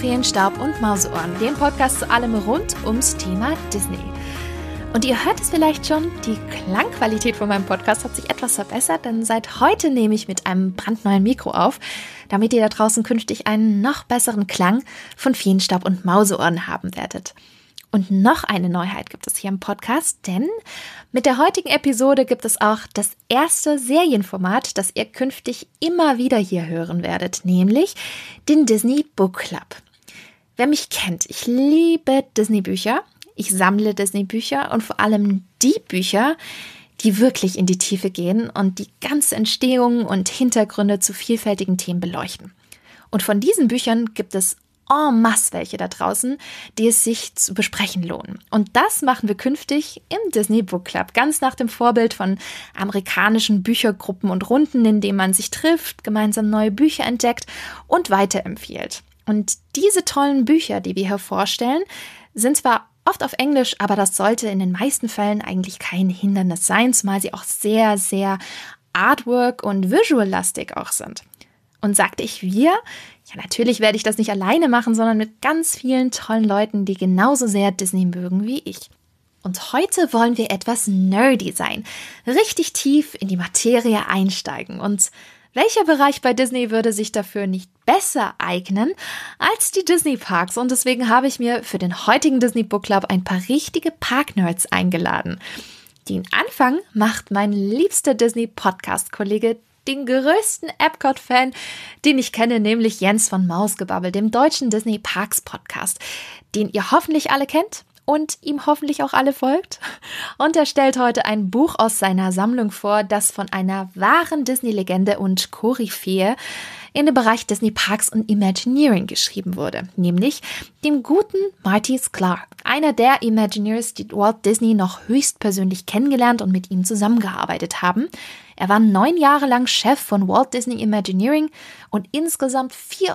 Feenstaub und Mauseohren, dem Podcast zu allem rund ums Thema Disney. Und ihr hört es vielleicht schon, die Klangqualität von meinem Podcast hat sich etwas verbessert, denn seit heute nehme ich mit einem brandneuen Mikro auf, damit ihr da draußen künftig einen noch besseren Klang von Feenstaub und Mauseohren haben werdet. Und noch eine Neuheit gibt es hier im Podcast, denn mit der heutigen Episode gibt es auch das erste Serienformat, das ihr künftig immer wieder hier hören werdet, nämlich den Disney Book Club. Wer mich kennt, ich liebe Disney-Bücher, ich sammle Disney-Bücher und vor allem die Bücher, die wirklich in die Tiefe gehen und die ganze Entstehung und Hintergründe zu vielfältigen Themen beleuchten. Und von diesen Büchern gibt es en masse welche da draußen, die es sich zu besprechen lohnen. Und das machen wir künftig im Disney Book Club, ganz nach dem Vorbild von amerikanischen Büchergruppen und Runden, in denen man sich trifft, gemeinsam neue Bücher entdeckt und weiterempfiehlt. Und diese tollen Bücher, die wir hier vorstellen, sind zwar oft auf Englisch, aber das sollte in den meisten Fällen eigentlich kein Hindernis sein, zumal sie auch sehr, sehr Artwork- und Visual-lastig auch sind. Und sagte ich wir? Ja, natürlich werde ich das nicht alleine machen, sondern mit ganz vielen tollen Leuten, die genauso sehr Disney mögen wie ich. Und heute wollen wir etwas nerdy sein, richtig tief in die Materie einsteigen. Und welcher Bereich bei Disney würde sich dafür nicht besser eignen als die Disney-Parks? Und deswegen habe ich mir für den heutigen Disney Book Club ein paar richtige Park-Nerds eingeladen. Den Anfang macht mein liebster Disney-Podcast-Kollege, den größten Epcot-Fan, den ich kenne, nämlich Jens von Mausgebabbel, dem deutschen Disney Parks Podcast, den ihr hoffentlich alle kennt und ihm hoffentlich auch alle folgt. Und er stellt heute ein Buch aus seiner Sammlung vor, das von einer wahren Disney-Legende und Koryphäe in dem Bereich Disney Parks und Imagineering geschrieben wurde, nämlich dem guten Marty Sklar, einer der Imagineers, die Walt Disney noch höchstpersönlich kennengelernt und mit ihm zusammengearbeitet haben. Er war 9 Jahre lang Chef von Walt Disney Imagineering und insgesamt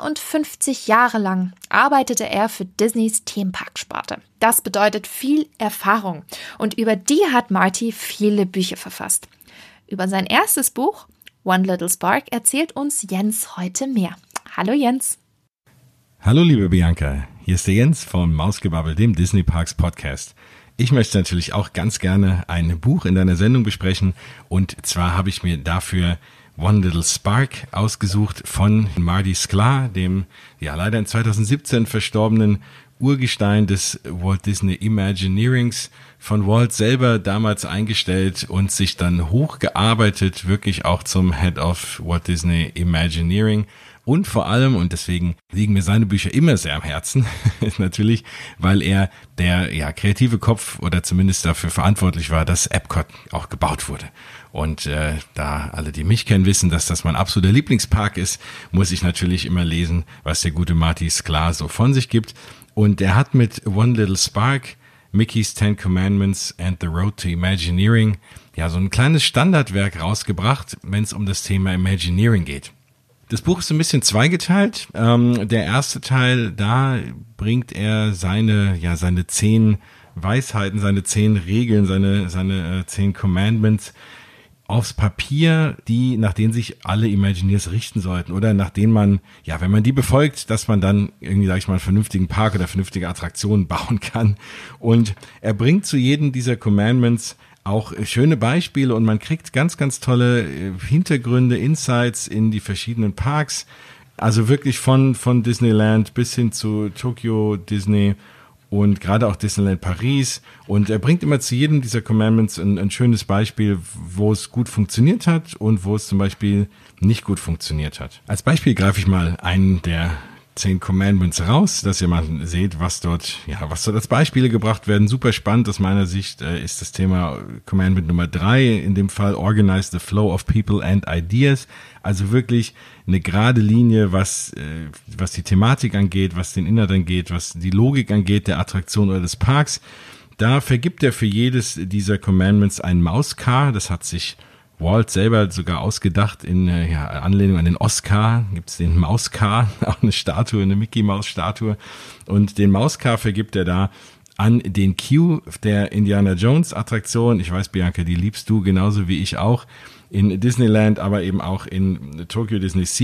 54 Jahre lang arbeitete er für Disneys Themenparksparte. Das bedeutet viel Erfahrung und über die hat Marty viele Bücher verfasst. Über sein erstes Buch One Little Spark erzählt uns Jens heute mehr. Hallo Jens. Hallo liebe Bianca, hier ist der Jens vom Mausgebabbel, dem Disney Parks Podcast. Ich möchte natürlich auch ganz gerne ein Buch in deiner Sendung besprechen und zwar habe ich mir dafür One Little Spark ausgesucht von Marty Sklar, dem ja leider in 2017 verstorbenen Urgestein des Walt Disney Imagineerings, von Walt selber damals eingestellt und sich dann hochgearbeitet, wirklich auch zum Head of Walt Disney Imagineering. Und vor allem, und deswegen liegen mir seine Bücher immer sehr am Herzen, natürlich, weil er der kreative Kopf oder zumindest dafür verantwortlich war, dass Epcot auch gebaut wurde. Und da alle, die mich kennen, wissen, dass das mein absoluter Lieblingspark ist, muss ich natürlich immer lesen, was der gute Marty Sklar so von sich gibt. Und er hat mit One Little Spark, Mickey's 10 Commandments and the Road to Imagineering ja so ein kleines Standardwerk rausgebracht, wenn es um das Thema Imagineering geht. Das Buch ist ein bisschen zweigeteilt. Der erste Teil, da bringt er seine 10 Weisheiten, seine 10 Regeln, seine 10 Commandments aufs Papier, nach denen sich alle Imagineers richten sollten oder nach denen man, wenn man die befolgt, dass man dann irgendwie, einen vernünftigen Park oder vernünftige Attraktionen bauen kann. Und er bringt zu jedem dieser Commandments auch schöne Beispiele und man kriegt ganz, ganz tolle Hintergründe, Insights in die verschiedenen Parks. Also wirklich von Disneyland bis hin zu Tokyo Disney und gerade auch Disneyland Paris. Und er bringt immer zu jedem dieser Commandments ein schönes Beispiel, wo es gut funktioniert hat und wo es zum Beispiel nicht gut funktioniert hat. Als Beispiel greife ich mal einen der 10 Commandments raus, dass ihr mal seht, was dort als Beispiele gebracht werden. Super spannend aus meiner Sicht ist das Thema Commandment Nummer 3, in dem Fall Organize the Flow of People and Ideas. Also wirklich eine gerade Linie, was die Thematik angeht, was den Inhalt angeht, was die Logik angeht, der Attraktion oder des Parks. Da vergibt er für jedes dieser Commandments ein Mauscar. Das hat sich Walt selber sogar ausgedacht in Anlehnung an den Oscar, gibt es den Mauscar, auch eine Statue, eine Mickey-Maus-Statue. Und den Mauscar vergibt er da an den Q der Indiana Jones-Attraktion. Ich weiß, Bianca, die liebst du genauso wie ich auch in Disneyland, aber eben auch in Tokyo Disney Sea.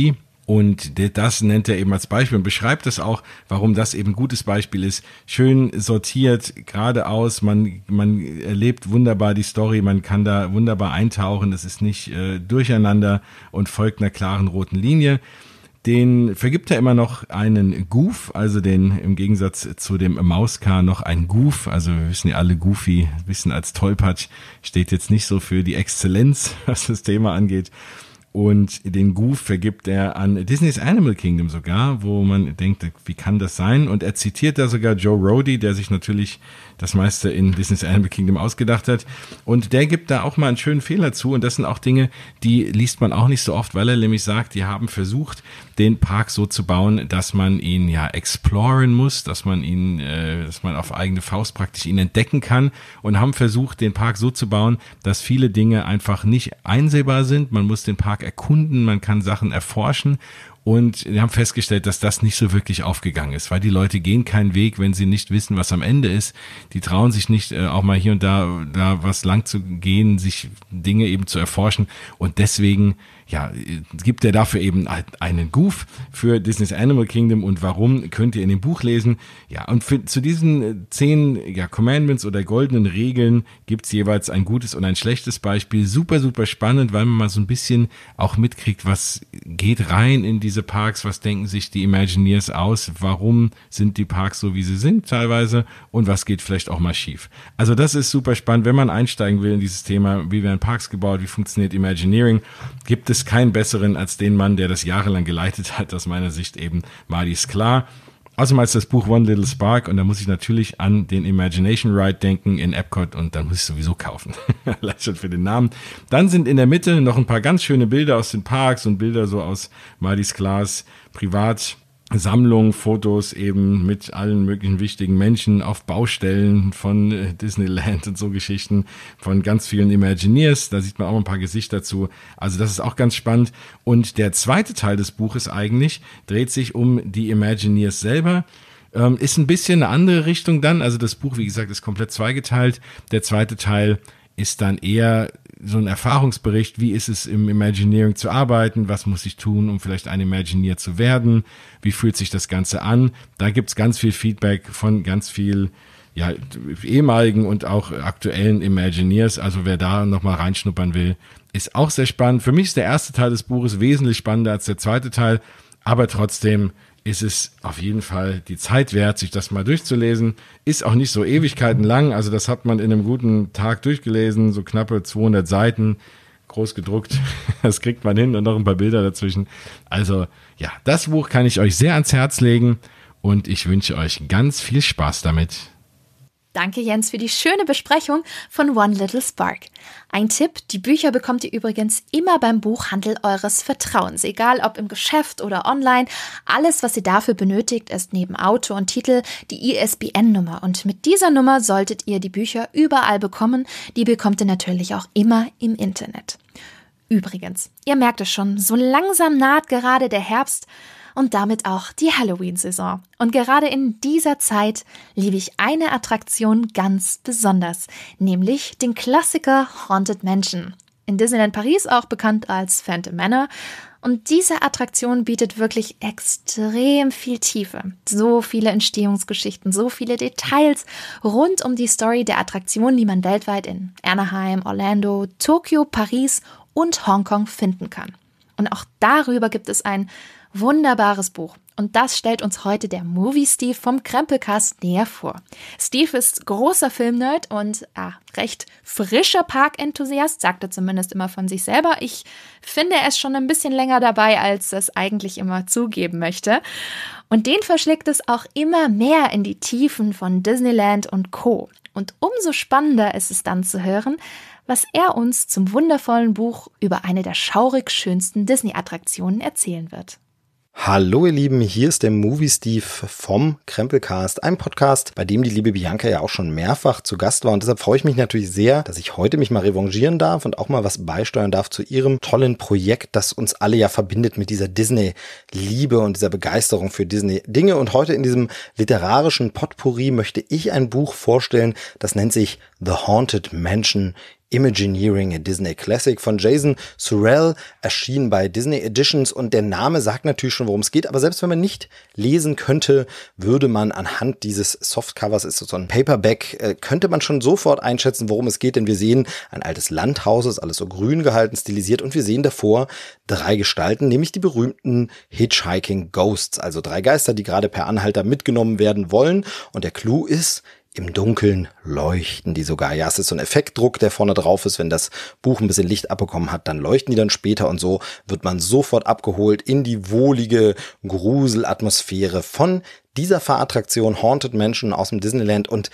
Und das nennt er eben als Beispiel und beschreibt es auch, warum das eben ein gutes Beispiel ist. Schön sortiert, geradeaus, man erlebt wunderbar die Story, man kann da wunderbar eintauchen, es ist nicht durcheinander und folgt einer klaren roten Linie. Den vergibt er immer noch einen Goof, also den im Gegensatz zu dem Mauskar noch ein Goof. Also wir wissen ja alle, Goofy, ein bisschen als Tollpatsch, steht jetzt nicht so für die Exzellenz, was das Thema angeht. Und den Goof vergibt er an Disneys Animal Kingdom sogar, wo man denkt, wie kann das sein? Und er zitiert da sogar Joe Rohde, der sich natürlich das meiste in Disneys Animal Kingdom ausgedacht hat. Und der gibt da auch mal einen schönen Fehler zu. Und das sind auch Dinge, die liest man auch nicht so oft, weil er nämlich sagt, die haben versucht, den Park so zu bauen, dass man ihn ja exploren muss, dass man auf eigene Faust praktisch ihn entdecken kann, und haben versucht, den Park so zu bauen, dass viele Dinge einfach nicht einsehbar sind. Man muss den Park erkunden, man kann Sachen erforschen. Und wir haben festgestellt, dass das nicht so wirklich aufgegangen ist, weil die Leute gehen keinen Weg, wenn sie nicht wissen, was am Ende ist. Die trauen sich nicht, auch mal hier und da was lang zu gehen, sich Dinge eben zu erforschen. Und deswegen gibt er dafür eben einen Goof für Disney's Animal Kingdom. Und warum, könnt ihr in dem Buch lesen. Ja, und zu diesen 10 Commandments oder goldenen Regeln gibt's jeweils ein gutes und ein schlechtes Beispiel. Super, super spannend, weil man mal so ein bisschen auch mitkriegt, was geht rein in diese Parks, was denken sich die Imagineers aus, warum sind die Parks so, wie sie sind teilweise, und was geht vielleicht auch mal schief. Also das ist super spannend, wenn man einsteigen will in dieses Thema, wie werden Parks gebaut, wie funktioniert Imagineering, gibt es keinen besseren als den Mann, der das jahrelang geleitet hat, aus meiner Sicht eben Marty Sklar. Außerdem als das Buch One Little Spark, und da muss ich natürlich an den Imagination Ride denken in Epcot, und dann muss ich sowieso kaufen. Allein schon für den Namen. Dann sind in der Mitte noch ein paar ganz schöne Bilder aus den Parks und Bilder so aus Marty Sklars Privatsammlung, Fotos eben mit allen möglichen wichtigen Menschen auf Baustellen von Disneyland und so Geschichten von ganz vielen Imagineers. Da sieht man auch ein paar Gesichter zu. Also das ist auch ganz spannend. Und der zweite Teil des Buches eigentlich dreht sich um die Imagineers selber. Ist ein bisschen eine andere Richtung dann. Also das Buch, wie gesagt, ist komplett zweigeteilt. Der zweite Teil ist dann eher so ein Erfahrungsbericht, wie ist es im Imagineering zu arbeiten, was muss ich tun, um vielleicht ein Imagineer zu werden, wie fühlt sich das Ganze an. Da gibt's ganz viel Feedback von ganz viel ehemaligen und auch aktuellen Imagineers. Also wer da nochmal reinschnuppern will, ist auch sehr spannend. Für mich ist der erste Teil des Buches wesentlich spannender als der zweite Teil, aber trotzdem ist es auf jeden Fall die Zeit wert, sich das mal durchzulesen. Ist auch nicht so ewigkeiten lang, also das hat man in einem guten Tag durchgelesen, so knappe 200 Seiten, groß gedruckt, das kriegt man hin und noch ein paar Bilder dazwischen. Also ja, das Buch kann ich euch sehr ans Herz legen und ich wünsche euch ganz viel Spaß damit. Danke, Jens, für die schöne Besprechung von One Little Spark. Ein Tipp, die Bücher bekommt ihr übrigens immer beim Buchhandel eures Vertrauens. Egal ob im Geschäft oder online, alles, was ihr dafür benötigt, ist neben Autor und Titel die ISBN-Nummer. Und mit dieser Nummer solltet ihr die Bücher überall bekommen. Die bekommt ihr natürlich auch immer im Internet. Übrigens, ihr merkt es schon, so langsam naht gerade der Herbst und damit auch die Halloween-Saison. Und gerade in dieser Zeit liebe ich eine Attraktion ganz besonders, nämlich den Klassiker Haunted Mansion. In Disneyland Paris auch bekannt als Phantom Manor. Und diese Attraktion bietet wirklich extrem viel Tiefe. So viele Entstehungsgeschichten, so viele Details rund um die Story der Attraktion, die man weltweit in Anaheim, Orlando, Tokio, Paris und Hongkong finden kann. Und auch darüber gibt es ein wunderbares Buch. Und das stellt uns heute der Movie Steve vom Krempelcast näher vor. Steve ist großer Filmnerd und recht frischer Parkenthusiast, sagt er zumindest immer von sich selber. Ich finde, er ist schon ein bisschen länger dabei, als er es eigentlich immer zugeben möchte. Und den verschlägt es auch immer mehr in die Tiefen von Disneyland und Co. Und umso spannender ist es dann zu hören, was er uns zum wundervollen Buch über eine der schaurig schönsten Disney-Attraktionen erzählen wird. Hallo ihr Lieben, hier ist der Movie Steve vom Krempelcast, ein Podcast, bei dem die liebe Bianca ja auch schon mehrfach zu Gast war und deshalb freue ich mich natürlich sehr, dass ich heute mich mal revanchieren darf und auch mal was beisteuern darf zu ihrem tollen Projekt, das uns alle ja verbindet mit dieser Disney-Liebe und dieser Begeisterung für Disney-Dinge. Und heute in diesem literarischen Potpourri möchte ich ein Buch vorstellen, das nennt sich The Haunted Mansion Imagineering, a Disney Classic von Jason Surrell, erschienen bei Disney Editions, und der Name sagt natürlich schon, worum es geht, aber selbst wenn man nicht lesen könnte, würde man anhand dieses Softcovers, ist so ein Paperback, könnte man schon sofort einschätzen, worum es geht, denn wir sehen ein altes Landhaus, ist alles so grün gehalten, stilisiert, und wir sehen davor 3 Gestalten, nämlich die berühmten Hitchhiking Ghosts, also 3 Geister, die gerade per Anhalter mitgenommen werden wollen, und der Clou ist, im Dunkeln leuchten die sogar. Ja, es ist so ein Effektdruck, der vorne drauf ist. Wenn das Buch ein bisschen Licht abbekommen hat, dann leuchten die dann später, und so wird man sofort abgeholt in die wohlige Gruselatmosphäre von dieser Fahrattraktion Haunted Mansion aus dem Disneyland. Und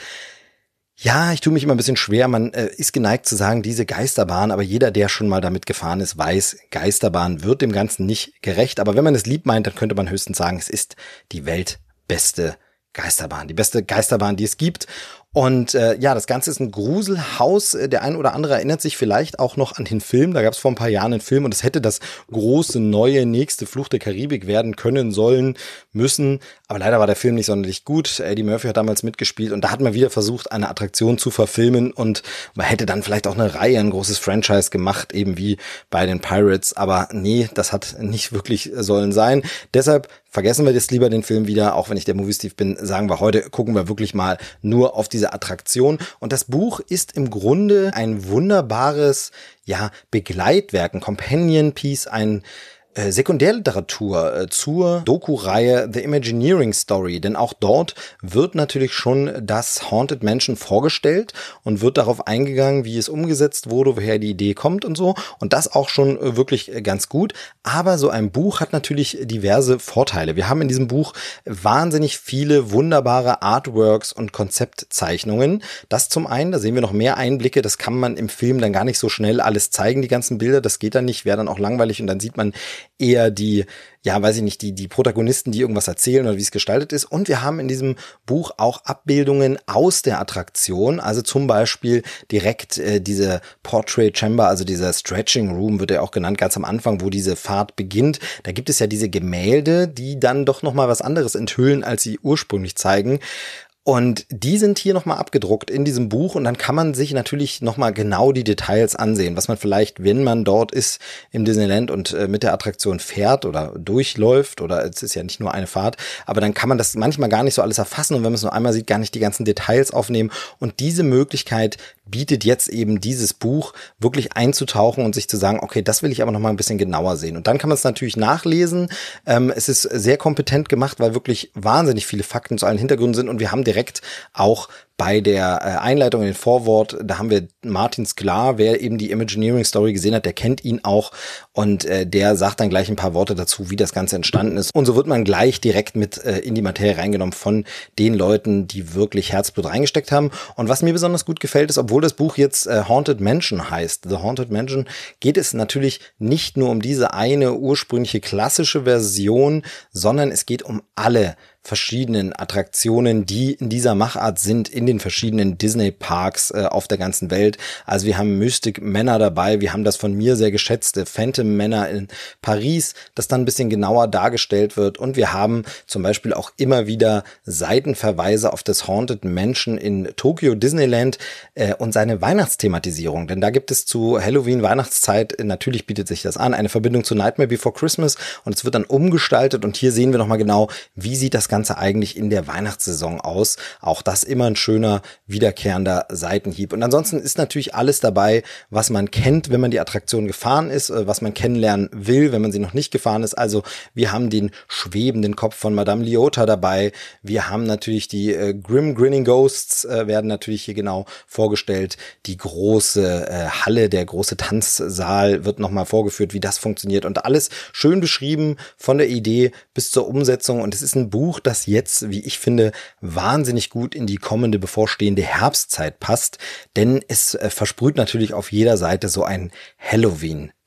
ja, ich tue mich immer ein bisschen schwer. Man ist geneigt zu sagen, diese Geisterbahn, aber jeder, der schon mal damit gefahren ist, weiß, Geisterbahn wird dem Ganzen nicht gerecht. Aber wenn man es lieb meint, dann könnte man höchstens sagen, es ist die weltbeste Geisterbahn, die beste Geisterbahn, die es gibt. Und ja, das Ganze ist ein Gruselhaus. Der ein oder andere erinnert sich vielleicht auch noch an den Film. Da gab es vor ein paar Jahren einen Film, und es hätte das große, neue, nächste Fluch der Karibik werden können, sollen, müssen. Aber leider war der Film nicht sonderlich gut. Eddie Murphy hat damals mitgespielt, und da hat man wieder versucht, eine Attraktion zu verfilmen, und man hätte dann vielleicht auch eine Reihe, ein großes Franchise gemacht, eben wie bei den Pirates. Aber nee, das hat nicht wirklich sollen sein. Deshalb vergessen wir jetzt lieber den Film wieder, auch wenn ich der Movie Steve bin, sagen wir, heute gucken wir wirklich mal nur auf diese Attraktion. Und das Buch ist im Grunde ein wunderbares, ja, Begleitwerk, ein Companion Piece, ein Sekundärliteratur zur Doku-Reihe The Imagineering Story, denn auch dort wird natürlich schon das Haunted Mansion vorgestellt und wird darauf eingegangen, wie es umgesetzt wurde, woher die Idee kommt und so, und das auch schon wirklich ganz gut. Aber so ein Buch hat natürlich diverse Vorteile. Wir haben in diesem Buch wahnsinnig viele wunderbare Artworks und Konzeptzeichnungen. Das zum einen, da sehen wir noch mehr Einblicke, das kann man im Film dann gar nicht so schnell alles zeigen, die ganzen Bilder, das geht dann nicht, wäre dann auch langweilig, und dann sieht man eher die, ja, weiß ich nicht, die Protagonisten, die irgendwas erzählen oder wie es gestaltet ist. Und wir haben in diesem Buch auch Abbildungen aus der Attraktion, also zum Beispiel direkt diese Portrait Chamber, also dieser Stretching Room wird ja auch genannt, ganz am Anfang, wo diese Fahrt beginnt. Da gibt es ja diese Gemälde, die dann doch nochmal was anderes enthüllen, als sie ursprünglich zeigen. Und die sind hier nochmal abgedruckt in diesem Buch, und dann kann man sich natürlich nochmal genau die Details ansehen, was man vielleicht, wenn man dort ist im Disneyland und mit der Attraktion fährt oder durchläuft, oder es ist ja nicht nur eine Fahrt, aber dann kann man das manchmal gar nicht so alles erfassen, und wenn man es nur einmal sieht, gar nicht die ganzen Details aufnehmen. Und diese Möglichkeit bietet jetzt eben dieses Buch, wirklich einzutauchen und sich zu sagen, okay, das will ich aber nochmal ein bisschen genauer sehen. Und dann kann man es natürlich nachlesen. Es ist sehr kompetent gemacht, weil wirklich wahnsinnig viele Fakten zu allen Hintergründen sind, und wir haben direkt auch bei der Einleitung in den Vorwort, da haben wir Martin Sklar, wer eben die Imagineering Story gesehen hat, der kennt ihn auch, und der sagt dann gleich ein paar Worte dazu, wie das Ganze entstanden ist. Und so wird man gleich direkt mit in die Materie reingenommen von den Leuten, die wirklich Herzblut reingesteckt haben. Und was mir besonders gut gefällt ist, obwohl das Buch jetzt Haunted Mansion heißt, The Haunted Mansion, geht es natürlich nicht nur um diese eine ursprüngliche klassische Version, sondern es geht um alle verschiedenen Attraktionen, die in dieser Machart sind, in den verschiedenen Disney-Parks auf der ganzen Welt. Also wir haben Mystic Manor dabei, wir haben das von mir sehr geschätzte Phantom Manor in Paris, das dann ein bisschen genauer dargestellt wird, und wir haben zum Beispiel auch immer wieder Seitenverweise auf das Haunted Mansion in Tokyo Disneyland und seine Weihnachtsthematisierung, denn da gibt es zu Halloween, Weihnachtszeit, natürlich bietet sich das an, eine Verbindung zu Nightmare Before Christmas, und es wird dann umgestaltet, und hier sehen wir nochmal genau, wie sieht das Ganze eigentlich in der Weihnachtssaison aus. Auch das immer ein schöner, wiederkehrender Seitenhieb. Und ansonsten ist natürlich alles dabei, was man kennt, wenn man die Attraktion gefahren ist, was man kennenlernen will, wenn man sie noch nicht gefahren ist. Also wir haben den schwebenden Kopf von Madame Leota dabei. Wir haben natürlich die Grim Grinning Ghosts, werden natürlich hier genau vorgestellt. Die große Halle, der große Tanzsaal wird nochmal vorgeführt, wie das funktioniert. Und alles schön beschrieben von der Idee bis zur Umsetzung. Und es ist ein Buch, das jetzt, wie ich finde, wahnsinnig gut in die kommende bevorstehende Herbstzeit passt, denn es versprüht natürlich auf jeder Seite so ein Halloween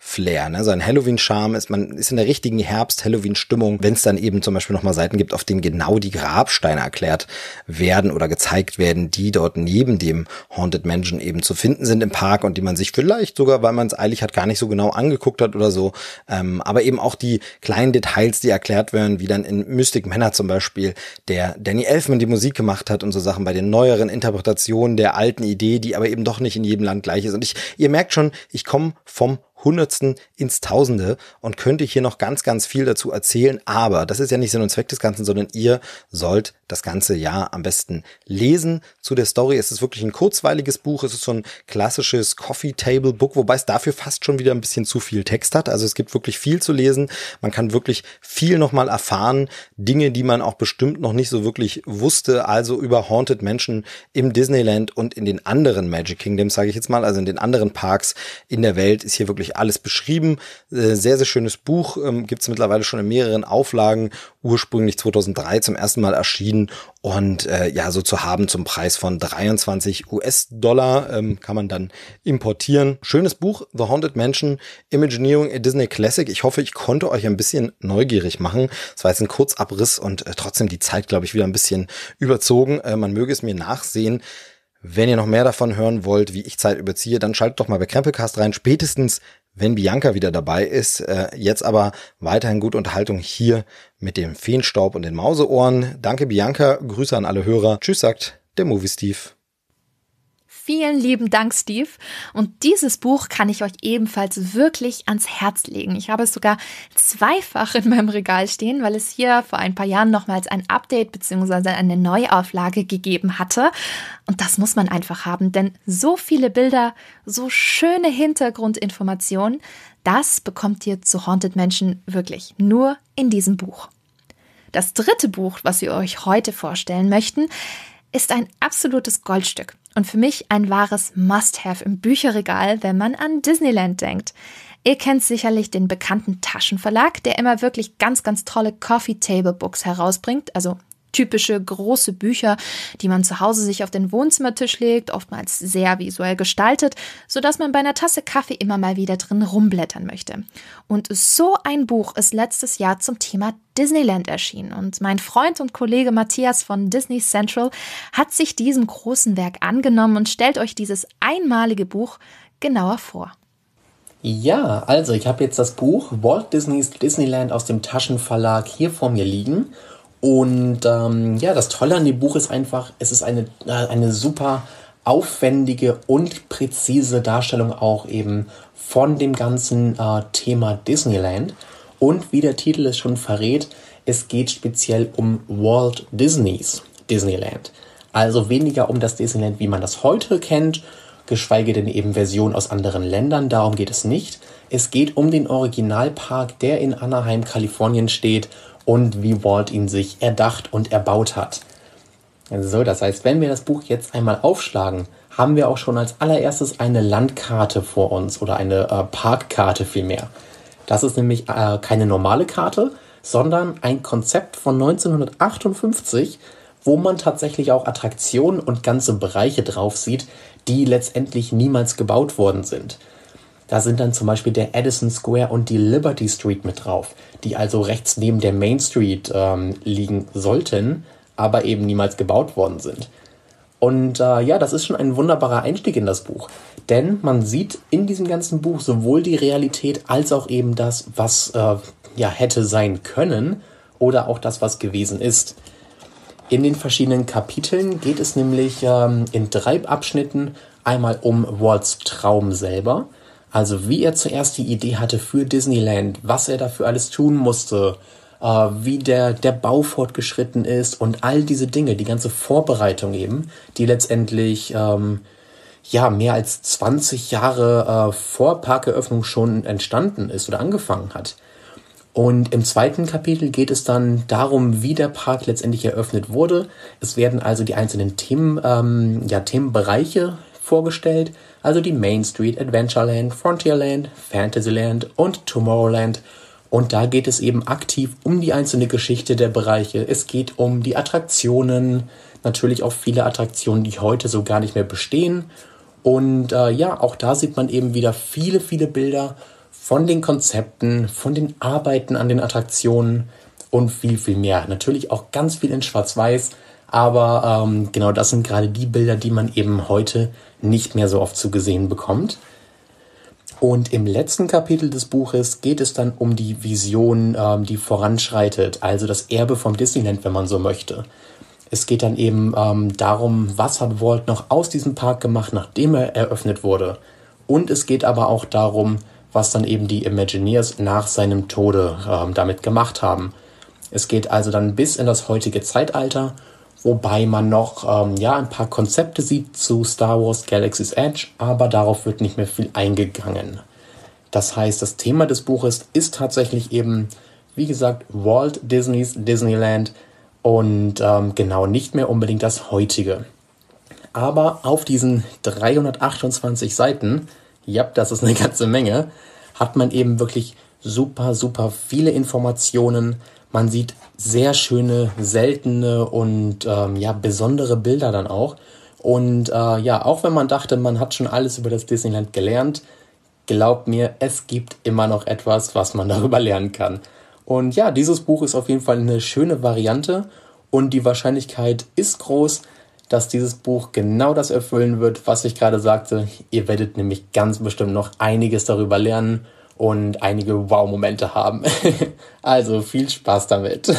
Flair, ne? So ein Halloween-Charme man ist in der richtigen Herbst-Halloween-Stimmung, wenn es dann eben zum Beispiel nochmal Seiten gibt, auf denen genau die Grabsteine erklärt werden oder gezeigt werden, die dort neben dem Haunted Mansion eben zu finden sind im Park und die man sich vielleicht sogar, weil man es eilig hat, gar nicht so genau angeguckt hat oder so. Aber eben auch die kleinen Details, die erklärt werden, wie dann in Mystic Manor zum Beispiel der Danny Elfman die Musik gemacht hat und so Sachen bei den neueren Interpretationen der alten Idee, die aber eben doch nicht in jedem Land gleich ist. Und ihr merkt schon, ich komme vom Hundertsten ins Tausende und könnte hier noch ganz, ganz viel dazu erzählen, aber das ist ja nicht Sinn und Zweck des Ganzen, sondern ihr sollt das ganze Jahr am besten lesen. Zu der Story, es ist wirklich ein kurzweiliges Buch, es ist so ein klassisches Coffee-Table-Book, wobei es dafür fast schon wieder ein bisschen zu viel Text hat, also es gibt wirklich viel zu lesen, man kann wirklich viel nochmal erfahren, Dinge, die man auch bestimmt noch nicht so wirklich wusste, also über Haunted Mansion im Disneyland und in den anderen Magic Kingdoms, sage ich jetzt mal, also in den anderen Parks in der Welt ist hier wirklich alles beschrieben. Sehr, sehr schönes Buch. Gibt es mittlerweile schon in mehreren Auflagen. Ursprünglich 2003 zum ersten Mal erschienen. Und so zu haben zum Preis von 23 US-Dollar kann man dann importieren. Schönes Buch, The Haunted Mansion, Imagineering a Disney Classic. Ich hoffe, ich konnte euch ein bisschen neugierig machen. Das war jetzt ein Kurzabriss und trotzdem die Zeit, glaube ich, wieder ein bisschen überzogen. Man möge es mir nachsehen. Wenn ihr noch mehr davon hören wollt, wie ich Zeit überziehe, dann schaltet doch mal bei Krempelcast rein, spätestens wenn Bianca wieder dabei ist. Jetzt aber weiterhin gute Unterhaltung hier mit dem Feenstaub und den Mauseohren. Danke Bianca, Grüße an alle Hörer. Tschüss, sagt der Movie Steve. Vielen lieben Dank, Steve. Und dieses Buch kann ich euch ebenfalls wirklich ans Herz legen. Ich habe es sogar zweifach in meinem Regal stehen, weil es hier vor ein paar Jahren nochmals ein Update bzw. eine Neuauflage gegeben hatte. Und das muss man einfach haben, denn so viele Bilder, so schöne Hintergrundinformationen, das bekommt ihr zu Haunted Mansion wirklich nur in diesem Buch. Das dritte Buch, was wir euch heute vorstellen möchten, ist ein absolutes Goldstück und für mich ein wahres Must-Have im Bücherregal, wenn man an Disneyland denkt. Ihr kennt sicherlich den bekannten Taschenverlag, der immer wirklich ganz, ganz tolle Coffee-Table-Books herausbringt, also typische große Bücher, die man zu Hause sich auf den Wohnzimmertisch legt, oftmals sehr visuell gestaltet, sodass man bei einer Tasse Kaffee immer mal wieder drin rumblättern möchte. Und so ein Buch ist letztes Jahr zum Thema Disneyland erschienen und mein Freund und Kollege Matthias von Disney Central hat sich diesem großen Werk angenommen und stellt euch dieses einmalige Buch genauer vor. Ja, also ich habe jetzt das Buch Walt Disney's Disneyland aus dem Taschenverlag hier vor mir liegen. Und das Tolle an dem Buch ist einfach, es ist eine super aufwendige und präzise Darstellung auch eben von dem ganzen Thema Disneyland. Und wie der Titel es schon verrät, es geht speziell um Walt Disney's Disneyland. Also weniger um das Disneyland, wie man das heute kennt, geschweige denn eben Versionen aus anderen Ländern, darum geht es nicht. Es geht um den Originalpark, der in Anaheim, Kalifornien steht und wie Walt ihn sich erdacht und erbaut hat. So, das heißt, wenn wir das Buch jetzt einmal aufschlagen, haben wir auch schon als allererstes eine Landkarte vor uns oder eine Parkkarte vielmehr. Das ist nämlich keine normale Karte, sondern ein Konzept von 1958, wo man tatsächlich auch Attraktionen und ganze Bereiche drauf sieht, die letztendlich niemals gebaut worden sind. Da sind dann zum Beispiel der Addison Square und die Liberty Street mit drauf, die also rechts neben der Main Street liegen sollten, aber eben niemals gebaut worden sind. Und das ist schon ein wunderbarer Einstieg in das Buch, denn man sieht in diesem ganzen Buch sowohl die Realität als auch eben das, was hätte sein können oder auch das, was gewesen ist. In den verschiedenen Kapiteln geht es nämlich in 3 Abschnitten einmal um Walts Traum selber, also wie er zuerst die Idee hatte für Disneyland, was er dafür alles tun musste, wie der Bau fortgeschritten ist und all diese Dinge, die ganze Vorbereitung eben, die letztendlich mehr als 20 Jahre vor Parkeröffnung schon entstanden ist oder angefangen hat. Und im 2. Kapitel geht es dann darum, wie der Park letztendlich eröffnet wurde. Es werden also die einzelnen Themenbereiche vorgestellt, also die Main Street, Adventureland, Frontierland, Fantasyland und Tomorrowland. Und da geht es eben aktiv um die einzelne Geschichte der Bereiche. Es geht um die Attraktionen, natürlich auch viele Attraktionen, die heute so gar nicht mehr bestehen. Und auch da sieht man eben wieder viele, viele Bilder von den Konzepten, von den Arbeiten an den Attraktionen und viel, viel mehr. Natürlich auch ganz viel in Schwarz-Weiß, aber genau das sind gerade die Bilder, die man eben heute nicht mehr so oft zu sehen bekommt. Und im letzten Kapitel des Buches geht es dann um die Vision, die voranschreitet, also das Erbe vom Disneyland, wenn man so möchte. Es geht dann eben darum, was hat Walt noch aus diesem Park gemacht, nachdem er eröffnet wurde. Und es geht aber auch darum, was dann eben die Imagineers nach seinem Tode damit gemacht haben. Es geht also dann bis in das heutige Zeitalter, wobei man noch ein paar Konzepte sieht zu Star Wars Galaxy's Edge, aber darauf wird nicht mehr viel eingegangen. Das heißt, das Thema des Buches ist tatsächlich eben, wie gesagt, Walt Disneys Disneyland und genau nicht mehr unbedingt das heutige. Aber auf diesen 328 Seiten, ja, das ist eine ganze Menge, hat man eben wirklich super, super viele Informationen. Man sieht sehr schöne, seltene und besondere Bilder dann auch. Und auch wenn man dachte, man hat schon alles über das Disneyland gelernt, glaubt mir, es gibt immer noch etwas, was man darüber lernen kann. Und ja, dieses Buch ist auf jeden Fall eine schöne Variante und die Wahrscheinlichkeit ist groß, dass dieses Buch genau das erfüllen wird, was ich gerade sagte. Ihr werdet nämlich ganz bestimmt noch einiges darüber lernen und einige Wow-Momente haben. Also viel Spaß damit.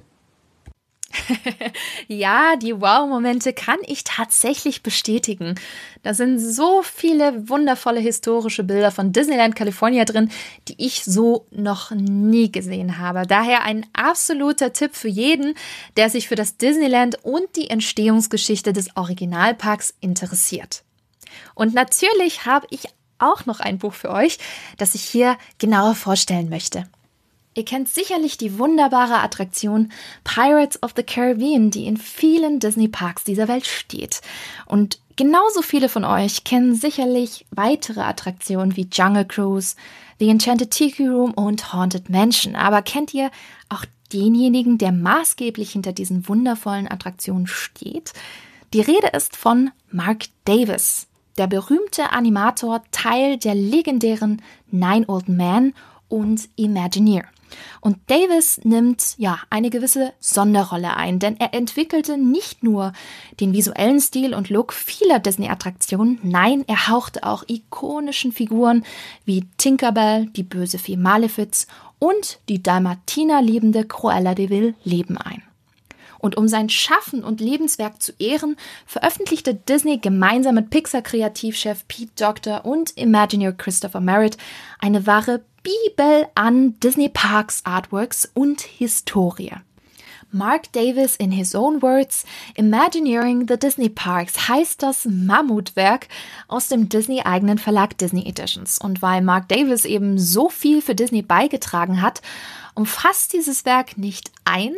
Ja, die Wow-Momente kann ich tatsächlich bestätigen. Da sind so viele wundervolle historische Bilder von Disneyland California drin, die ich so noch nie gesehen habe. Daher ein absoluter Tipp für jeden, der sich für das Disneyland und die Entstehungsgeschichte des Originalparks interessiert. Und natürlich habe ich auch noch ein Buch für euch, das ich hier genauer vorstellen möchte. Ihr kennt sicherlich die wunderbare Attraktion Pirates of the Caribbean, die in vielen Disney-Parks dieser Welt steht. Und genauso viele von euch kennen sicherlich weitere Attraktionen wie Jungle Cruise, The Enchanted Tiki Room und Haunted Mansion. Aber kennt ihr auch denjenigen, der maßgeblich hinter diesen wundervollen Attraktionen steht? Die Rede ist von Marc Davis, der berühmte Animator, Teil der legendären Nine Old Men und Imagineer. Und Davis nimmt eine gewisse Sonderrolle ein, denn er entwickelte nicht nur den visuellen Stil und Look vieler Disney-Attraktionen, nein, er hauchte auch ikonischen Figuren wie Tinkerbell, die böse Fee Malefiz und die Dalmatiner liebende Cruella de Vil Leben ein. Und um sein Schaffen und Lebenswerk zu ehren, veröffentlichte Disney gemeinsam mit Pixar-Kreativchef Pete Docter und Imagineer Christopher Merritt eine wahre Bibel an Disney Parks, Artworks und Historie. Marc Davis in his own words, Imagineering the Disney Parks heißt das Mammutwerk aus dem Disney-eigenen Verlag Disney Editions. Und weil Marc Davis eben so viel für Disney beigetragen hat, umfasst dieses Werk nicht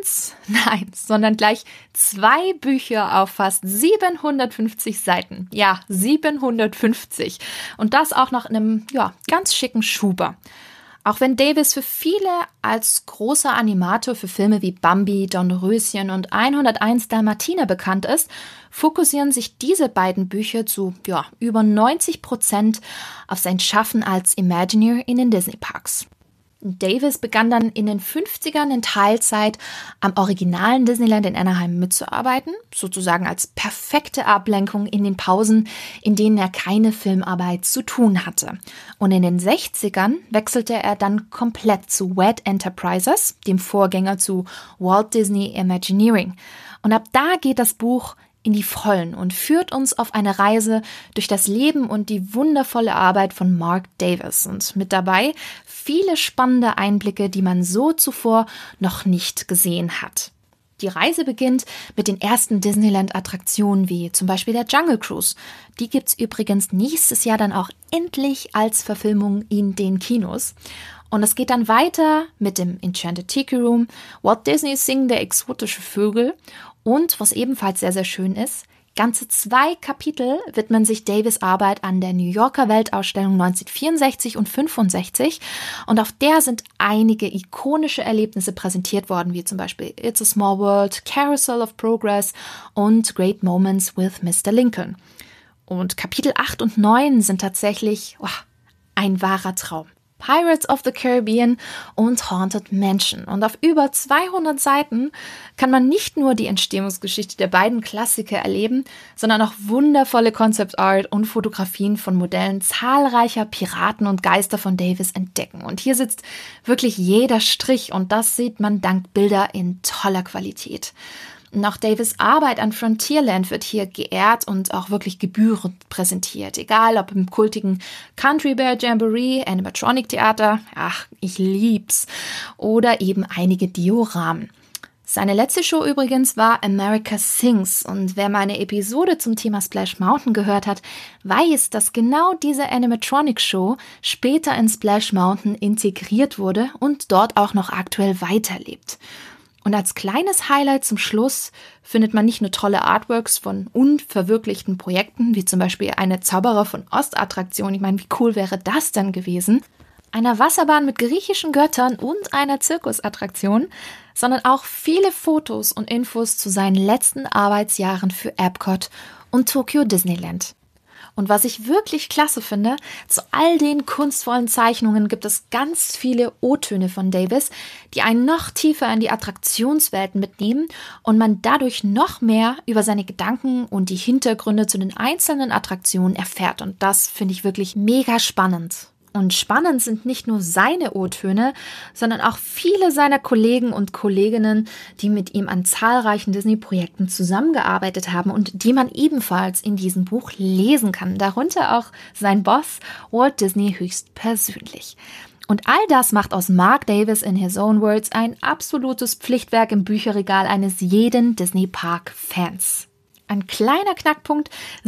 sondern gleich 2 Bücher auf fast 750 Seiten. Ja, 750. Und das auch noch in einem, ganz schicken Schuber. Auch wenn Davis für viele als großer Animator für Filme wie Bambi, Dornröschen und 101 Dalmatiner bekannt ist, fokussieren sich diese beiden Bücher zu über 90% auf sein Schaffen als Imagineer in den Disney-Parks. Davis begann dann in den 50ern in Teilzeit am originalen Disneyland in Anaheim mitzuarbeiten, sozusagen als perfekte Ablenkung in den Pausen, in denen er keine Filmarbeit zu tun hatte. Und in den 60ern wechselte er dann komplett zu WED Enterprises, dem Vorgänger zu Walt Disney Imagineering. Und ab da geht das Buch in die Vollen und führt uns auf eine Reise durch das Leben und die wundervolle Arbeit von Marc Davis. Und mit dabei viele spannende Einblicke, die man so zuvor noch nicht gesehen hat. Die Reise beginnt mit den ersten Disneyland-Attraktionen wie zum Beispiel der Jungle Cruise. Die gibt's übrigens nächstes Jahr dann auch endlich als Verfilmung in den Kinos. Und es geht dann weiter mit dem Enchanted Tiki Room, Walt Disneys singende exotische Vögel und, was ebenfalls sehr, sehr schön ist, ganze 2 Kapitel widmen sich Davis' Arbeit an der New Yorker Weltausstellung 1964 und 65 und auf der sind einige ikonische Erlebnisse präsentiert worden, wie zum Beispiel It's a Small World, Carousel of Progress und Great Moments with Mr. Lincoln. Und Kapitel 8 und 9 sind tatsächlich ein wahrer Traum. Pirates of the Caribbean und Haunted Mansion. Und auf über 200 Seiten kann man nicht nur die Entstehungsgeschichte der beiden Klassiker erleben, sondern auch wundervolle Concept Art und Fotografien von Modellen zahlreicher Piraten und Geister von Davis entdecken. Und hier sitzt wirklich jeder Strich und das sieht man dank Bilder in toller Qualität. Auch Davis' Arbeit an Frontierland wird hier geehrt und auch wirklich gebührend präsentiert. Egal ob im kultigen Country Bear Jamboree, Animatronic Theater, ach, ich lieb's, oder eben einige Dioramen. Seine letzte Show übrigens war America Sings und wer meine Episode zum Thema Splash Mountain gehört hat, weiß, dass genau diese Animatronic-Show später in Splash Mountain integriert wurde und dort auch noch aktuell weiterlebt. Und als kleines Highlight zum Schluss findet man nicht nur tolle Artworks von unverwirklichten Projekten, wie zum Beispiel eine Zauberer von Ost-Attraktion, ich meine, wie cool wäre das denn gewesen, einer Wasserbahn mit griechischen Göttern und einer Zirkusattraktion, sondern auch viele Fotos und Infos zu seinen letzten Arbeitsjahren für Epcot und Tokyo Disneyland. Und was ich wirklich klasse finde, zu all den kunstvollen Zeichnungen gibt es ganz viele O-Töne von Davis, die einen noch tiefer in die Attraktionswelten mitnehmen und man dadurch noch mehr über seine Gedanken und die Hintergründe zu den einzelnen Attraktionen erfährt. Und das finde ich wirklich mega spannend. Und spannend sind nicht nur seine O-Töne, sondern auch viele seiner Kollegen und Kolleginnen, die mit ihm an zahlreichen Disney-Projekten zusammengearbeitet haben und die man ebenfalls in diesem Buch lesen kann. Darunter auch sein Boss Walt Disney höchstpersönlich. Und all das macht aus Marc Davis in his own words ein absolutes Pflichtwerk im Bücherregal eines jeden Disney-Park-Fans. Ein kleiner Knackpunkt,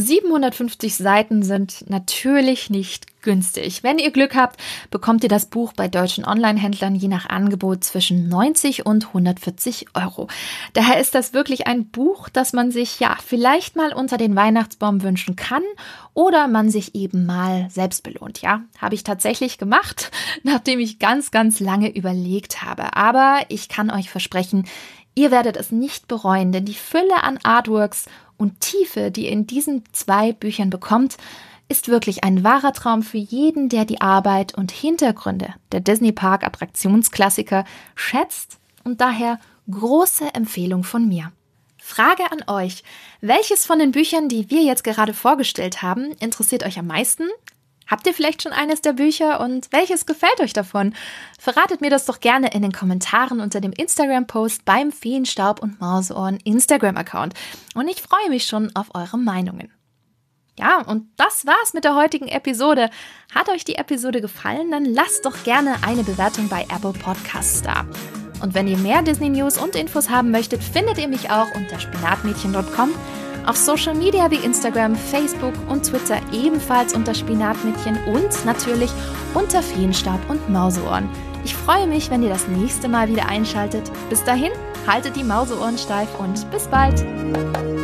750 Seiten sind natürlich nicht günstig. Wenn ihr Glück habt, bekommt ihr das Buch bei deutschen Online-Händlern je nach Angebot zwischen 90 und 140 €. Daher ist das wirklich ein Buch, das man sich ja vielleicht mal unter den Weihnachtsbaum wünschen kann oder man sich eben mal selbst belohnt. Ja, habe ich tatsächlich gemacht, nachdem ich ganz, ganz lange überlegt habe. Aber ich kann euch versprechen, ihr werdet es nicht bereuen, denn die Fülle an Artworks und Tiefe, die ihr in diesen 2 Büchern bekommt, ist wirklich ein wahrer Traum für jeden, der die Arbeit und Hintergründe der Disney-Park-Attraktionsklassiker schätzt und daher große Empfehlung von mir. Frage an euch, welches von den Büchern, die wir jetzt gerade vorgestellt haben, interessiert euch am meisten? Habt ihr vielleicht schon eines der Bücher und welches gefällt euch davon? Verratet mir das doch gerne in den Kommentaren unter dem Instagram-Post beim Feenstaub und Mauseohren Instagram-Account. Und ich freue mich schon auf eure Meinungen. Ja, und das war's mit der heutigen Episode. Hat euch die Episode gefallen? Dann lasst doch gerne eine Bewertung bei Apple Podcasts da. Und wenn ihr mehr Disney-News und Infos haben möchtet, findet ihr mich auch unter spinatmädchen.com. Auf Social Media wie Instagram, Facebook und Twitter ebenfalls unter Spinatmädchen und natürlich unter Feenstaub und Mauseohren. Ich freue mich, wenn ihr das nächste Mal wieder einschaltet. Bis dahin, haltet die Mauseohren steif und bis bald!